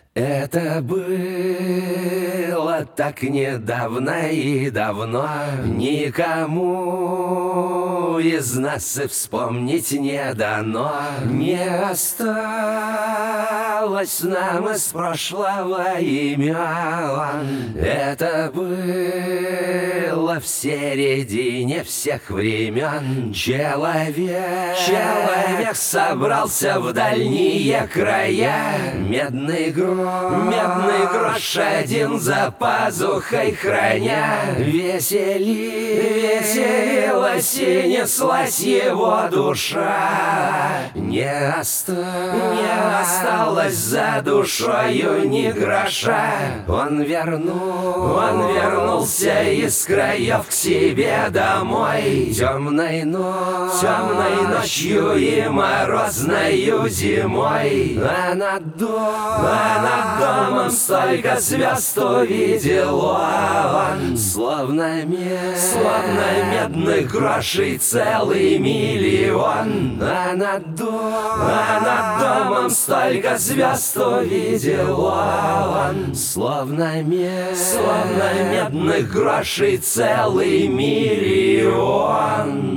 Это было так недавно и давно. Никому из нас и вспомнить не дано. Не осталось нам из прошлого имен. Это было в середине всех времен. Человек собрался в дальние края. Медный грош один за пазухой храня. Веселилась и неслась его душа. Не осталось за душою ни гроша. Он вернулся из краев к себе домой. Темной ночью и морозною зимой. А над домом столько звезд увидел он. Словно медных грошей целый миллион. А над домом столько звезд увидел он. Словно медных грошей целый миллион.